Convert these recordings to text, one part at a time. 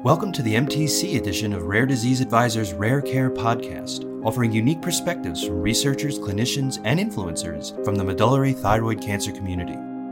Welcome to the MTC edition of Rare Disease Advisor's Rare Care podcast, offering unique perspectives from researchers, clinicians, and influencers from the medullary thyroid cancer community.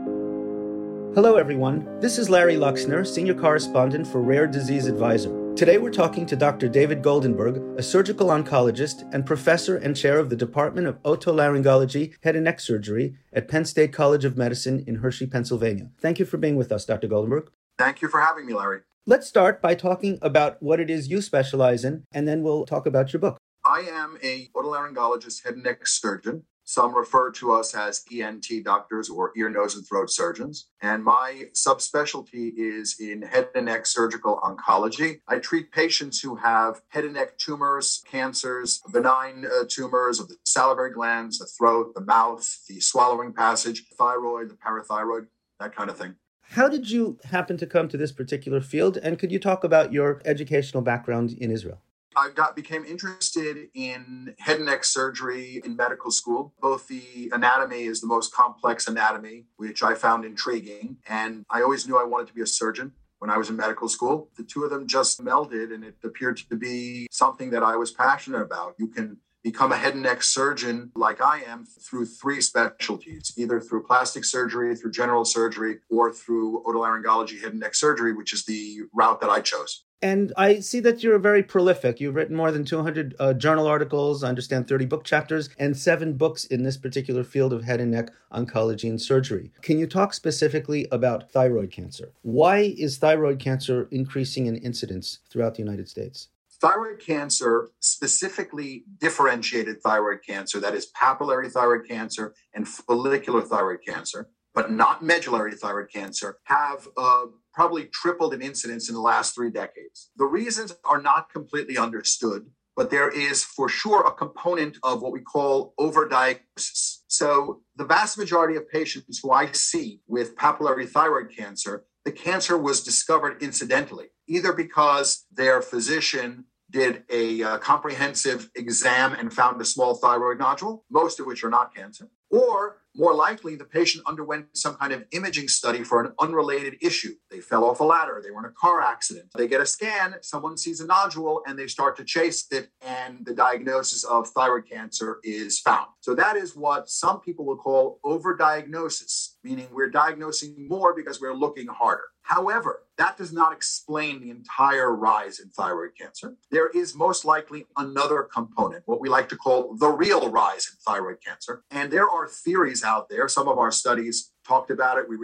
Hello, everyone. This is Larry Luxner, Senior Correspondent for Rare Disease Advisor. Today, we're talking to Dr. David Goldenberg, a surgical oncologist and professor and chair of the Department of Otolaryngology, Head and Neck Surgery at Penn State College of Medicine in Hershey, Pennsylvania. Thank you for being with us, Dr. Goldenberg. Thank you for having me, Larry. Let's start by talking about what it is you specialize in, and then we'll talk about your book. I am a otolaryngologist, head and neck surgeon. Some refer to us as ENT doctors or ear, nose, and throat surgeons. And my subspecialty is in head and neck surgical oncology. I treat patients who have head and neck tumors, cancers, benign tumors of the salivary glands, the throat, the mouth, the swallowing passage, thyroid, the parathyroid, that kind of thing. How did you happen to come to this particular field? And could you talk about your educational background in Israel? I became interested in head and neck surgery in medical school. Both the anatomy is the most complex anatomy, which I found intriguing. And I always knew I wanted to be a surgeon when I was in medical school. The two of them just melded, and it appeared to be something that I was passionate about. You can become a head and neck surgeon like I am through three specialties, either through plastic surgery, through general surgery, or through otolaryngology head and neck surgery, which is the route that I chose. And I see that you're very prolific. You've written more than 200 journal articles, I understand 30 book chapters, and 7 books in this particular field of head and neck oncology and surgery. Can you talk specifically about thyroid cancer? Why is thyroid cancer increasing in incidence throughout the United States? Thyroid cancer, specifically differentiated thyroid cancer, that is papillary thyroid cancer and follicular thyroid cancer, but not medullary thyroid cancer, have probably tripled in incidence in the last 3 decades. The reasons are not completely understood, but there is for sure a component of what we call overdiagnosis. So the vast majority of patients who I see with papillary thyroid cancer, the cancer was discovered incidentally, either because their physician did a comprehensive exam and found a small thyroid nodule, most of which are not cancer, or more likely, the patient underwent some kind of imaging study for an unrelated issue. They fell off a ladder. They were in a car accident. They get a scan. Someone sees a nodule and they start to chase it. And the diagnosis of thyroid cancer is found. So that is what some people will call overdiagnosis, meaning we're diagnosing more because we're looking harder. However, that does not explain the entire rise in thyroid cancer. There is most likely another component, what we like to call the real rise in thyroid cancer. And there are theories out there. Some of our studies talked about it. We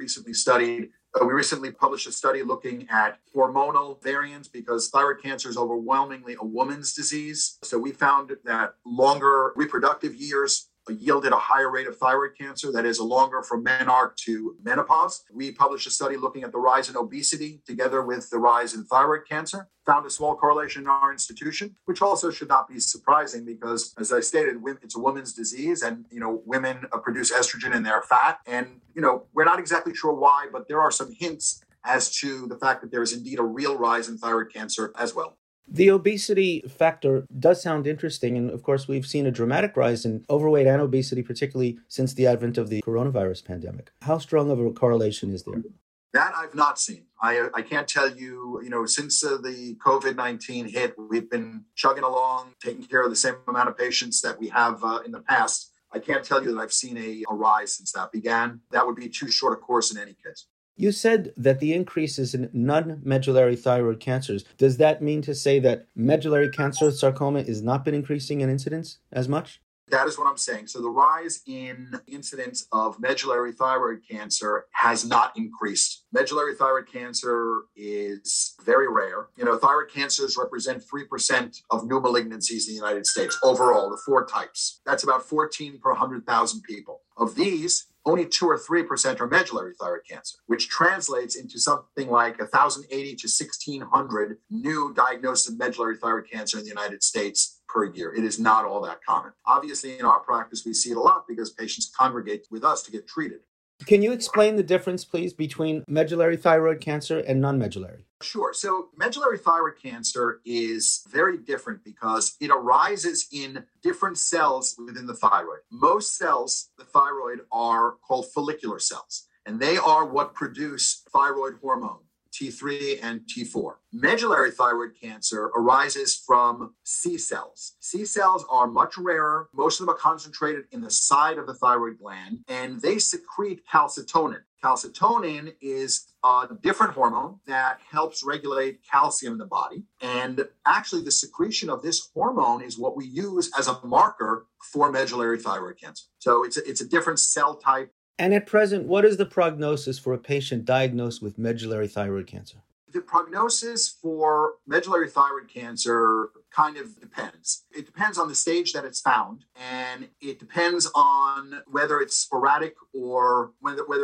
recently published a study looking at hormonal variants because thyroid cancer is overwhelmingly a woman's disease. So we found that longer reproductive years yielded a higher rate of thyroid cancer, that is, a longer from menarche to menopause. We published a study looking at the rise in obesity together with the rise in thyroid cancer, found a small correlation in our institution, which also should not be surprising because, as I stated, it's a woman's disease and, women produce estrogen in their fat. And, we're not exactly sure why, but there are some hints as to the fact that there is indeed a real rise in thyroid cancer as well. The obesity factor does sound interesting. And of course, we've seen a dramatic rise in overweight and obesity, particularly since the advent of the coronavirus pandemic. How strong of a correlation is there? That I've not seen. I can't tell you, since the COVID-19 hit, we've been chugging along, taking care of the same amount of patients that we have in the past. I can't tell you that I've seen a rise since that began. That would be too short a course in any case. You said that the increases in non-medullary thyroid cancers, does that mean to say that medullary cancer sarcoma has not been increasing in incidence as much? That is what I'm saying. So the rise in incidence of medullary thyroid cancer has not increased. Medullary thyroid cancer is very rare. Thyroid cancers represent 3% of new malignancies in the United States overall, the 4 types. That's about 14 per 100,000 people. Of these, only 2 or 3% are medullary thyroid cancer, which translates into something like 1,080 to 1,600 new diagnoses of medullary thyroid cancer in the United States per year. It is not all that common. Obviously, in our practice, we see it a lot because patients congregate with us to get treated. Can you explain the difference, please, between medullary thyroid cancer and non-medullary? Sure. So medullary thyroid cancer is very different because it arises in different cells within the thyroid. Most cells, the thyroid, are called follicular cells, and they are what produce thyroid hormone. T3, and T4. Medullary thyroid cancer arises from C cells. C cells are much rarer. Most of them are concentrated in the side of the thyroid gland, and they secrete calcitonin. Calcitonin is a different hormone that helps regulate calcium in the body. And actually, the secretion of this hormone is what we use as a marker for medullary thyroid cancer. So it's a different cell type. And at present, what is the prognosis for a patient diagnosed with medullary thyroid cancer? The prognosis for medullary thyroid cancer kind of depends. It depends on the stage that it's found, and it depends on whether it's sporadic or whether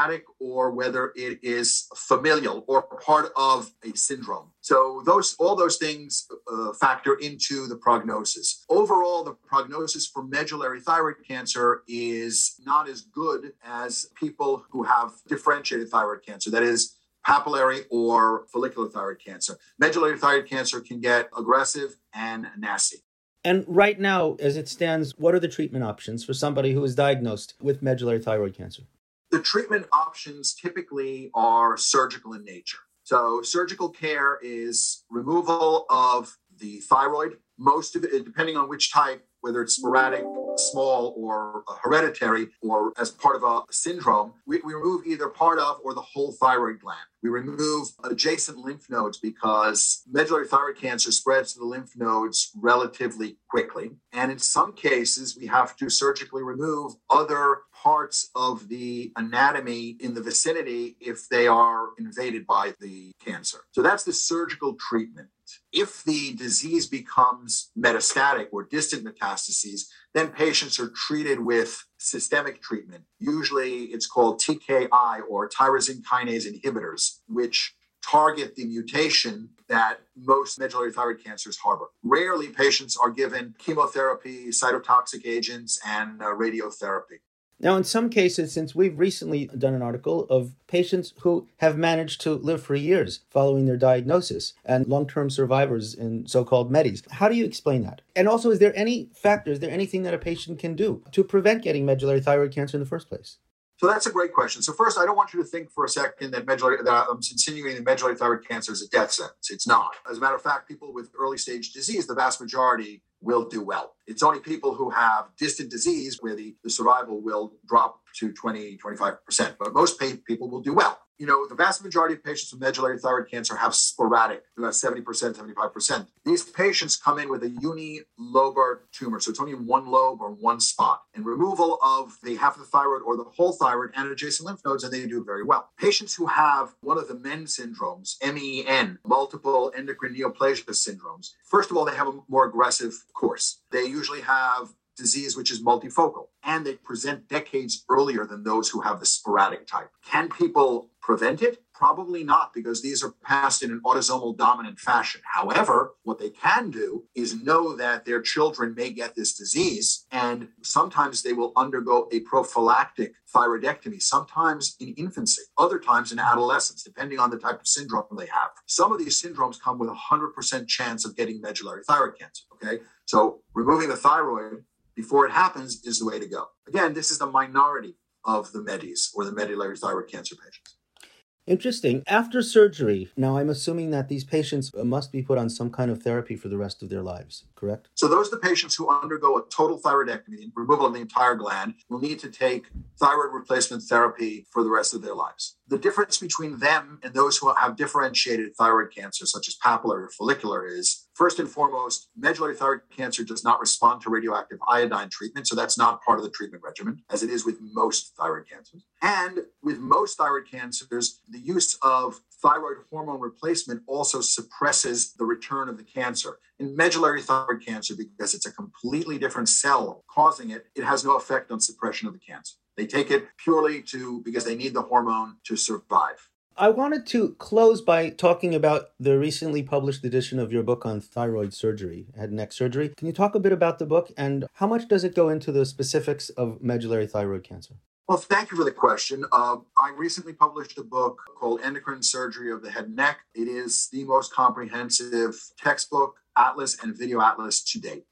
it is familial or part of a syndrome. So all those things factor into the prognosis. Overall, the prognosis for medullary thyroid cancer is not as good as people who have differentiated thyroid cancer. That is, papillary or follicular thyroid cancer. Medullary thyroid cancer can get aggressive and nasty. And right now, as it stands, what are the treatment options for somebody who is diagnosed with medullary thyroid cancer? The treatment options typically are surgical in nature. So surgical care is removal of the thyroid. Most of it, depending on which type, whether it's sporadic, small, or hereditary, or as part of a syndrome, we remove either part of or the whole thyroid gland. We remove adjacent lymph nodes because medullary thyroid cancer spreads to the lymph nodes relatively quickly. And in some cases, we have to surgically remove other parts of the anatomy in the vicinity if they are invaded by the cancer. So that's the surgical treatment. If the disease becomes metastatic or distant metastases, then patients are treated with systemic treatment. Usually it's called TKI or tyrosine kinase inhibitors, which target the mutation that most medullary thyroid cancers harbor. Rarely patients are given chemotherapy, cytotoxic agents, and radiotherapy. Now, in some cases, since we've recently done an article of patients who have managed to live for years following their diagnosis and long-term survivors in so-called MEDIs, how do you explain that? And also, is there any anything that a patient can do to prevent getting medullary thyroid cancer in the first place? So that's a great question. So first, I don't want you to think for a second that I'm insinuating that medullary thyroid cancer is a death sentence. It's not. As a matter of fact, people with early stage disease, the vast majority will do well. It's only people who have distant disease where the survival will drop to 20-25%. But most people will do well. You know, the vast majority of patients with medullary thyroid cancer have sporadic, about 70%, 75%. These patients come in with a unilobar tumor. So it's only one lobe or one spot. And removal of the half of the thyroid or the whole thyroid and adjacent lymph nodes, and they do very well. Patients who have one of the MEN syndromes, MEN, multiple endocrine neoplasia syndromes, first of all, they have a more aggressive course. They usually have disease which is multifocal, and they present decades earlier than those who have the sporadic type. Can people prevent it? Probably not, because these are passed in an autosomal dominant fashion. However, what they can do is know that their children may get this disease, and sometimes they will undergo a prophylactic thyroidectomy, sometimes in infancy, other times in adolescence, depending on the type of syndrome they have. Some of these syndromes come with a 100% chance of getting medullary thyroid cancer, okay? So removing the thyroid before it happens is the way to go. Again, this is the minority of the MEDIs, or the medullary thyroid cancer patients. Interesting. After surgery, now I'm assuming that these patients must be put on some kind of therapy for the rest of their lives, correct? So those are the patients who undergo a total thyroidectomy, removal of the entire gland, will need to take thyroid replacement therapy for the rest of their lives. The difference between them and those who have differentiated thyroid cancer, such as papillary or follicular, is first and foremost, medullary thyroid cancer does not respond to radioactive iodine treatment, so that's not part of the treatment regimen, as it is with most thyroid cancers. And with most thyroid cancers, the use of thyroid hormone replacement also suppresses the return of the cancer. In medullary thyroid cancer, because it's a completely different cell causing it, it has no effect on suppression of the cancer. They take it purely because they need the hormone to survive. I wanted to close by talking about the recently published edition of your book on thyroid surgery, head and neck surgery. Can you talk a bit about the book, and how much does it go into the specifics of medullary thyroid cancer? Well, thank you for the question. I recently published a book called Endocrine Surgery of the Head and Neck. It is the most comprehensive textbook, atlas, and video atlas to date.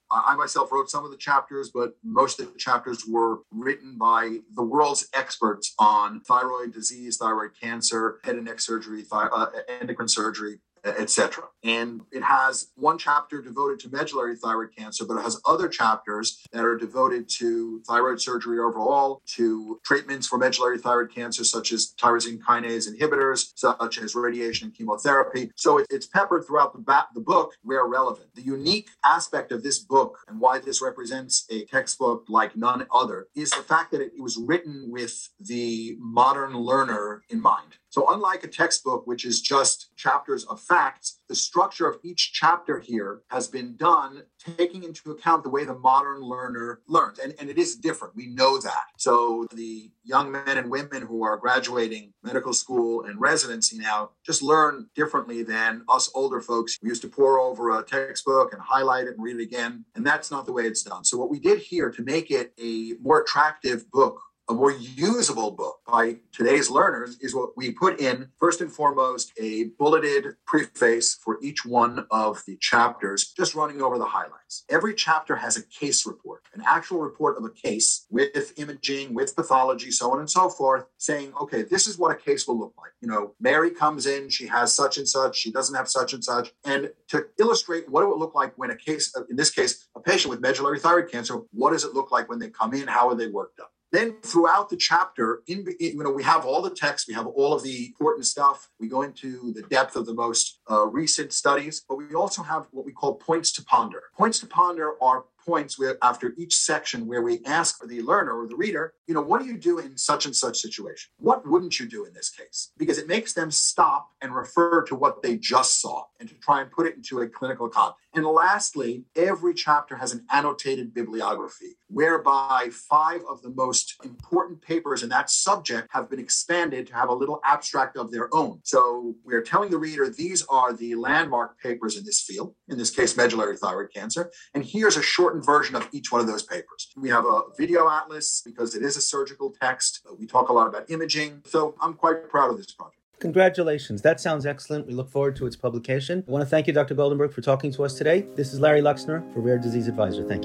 I myself wrote some of the chapters, but most of the chapters were written by the world's experts on thyroid disease, thyroid cancer, head and neck surgery, endocrine surgery, etc. And it has one chapter devoted to medullary thyroid cancer, but it has other chapters that are devoted to thyroid surgery overall, to treatments for medullary thyroid cancer, such as tyrosine kinase inhibitors, such as radiation and chemotherapy. So it's peppered throughout the book where relevant. The unique aspect of this book and why this represents a textbook like none other is the fact that it was written with the modern learner in mind. So unlike a textbook, which is just chapters of facts, the structure of each chapter here has been done taking into account the way the modern learner learns. And it is different. We know that. So the young men and women who are graduating medical school and residency now just learn differently than us older folks. We used to pore over a textbook and highlight it and read it again. And that's not the way it's done. So what we did here to make it a more attractive book, a more usable book by today's learners, is what we put in, first and foremost, a bulleted preface for each one of the chapters, just running over the highlights. Every chapter has a case report, an actual report of a case with imaging, with pathology, so on and so forth, saying, okay, this is what a case will look like. You know, Mary comes in, she has such and such, she doesn't have such and such. And to illustrate what it would look like when a case, in this case, a patient with medullary thyroid cancer, what does it look like when they come in? How are they worked up? Then throughout the chapter, we have all the text, we have all of the important stuff. We go into the depth of the most recent studies, but we also have what we call points to ponder. Points to ponder are points where after each section where we ask the learner or the reader, what do you do in such and such situation? What wouldn't you do in this case? Because it makes them stop and refer to what they just saw and to try and put it into a clinical context. And lastly, every chapter has an annotated bibliography whereby 5 of the most important papers in that subject have been expanded to have a little abstract of their own. So we're telling the reader these are the landmark papers in this field, in this case, medullary thyroid cancer. And here's a shortened version of each one of those papers. We have a video atlas because it is a surgical text. We talk a lot about imaging. So I'm quite proud of this project. Congratulations. That sounds excellent. We look forward to its publication. I want to thank you, Dr. Goldenberg, for talking to us today. This is Larry Luxner for Rare Disease Advisor. Thank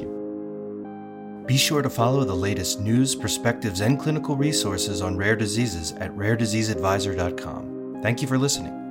you. Be sure to follow the latest news, perspectives, and clinical resources on rare diseases at rarediseaseadvisor.com. Thank you for listening.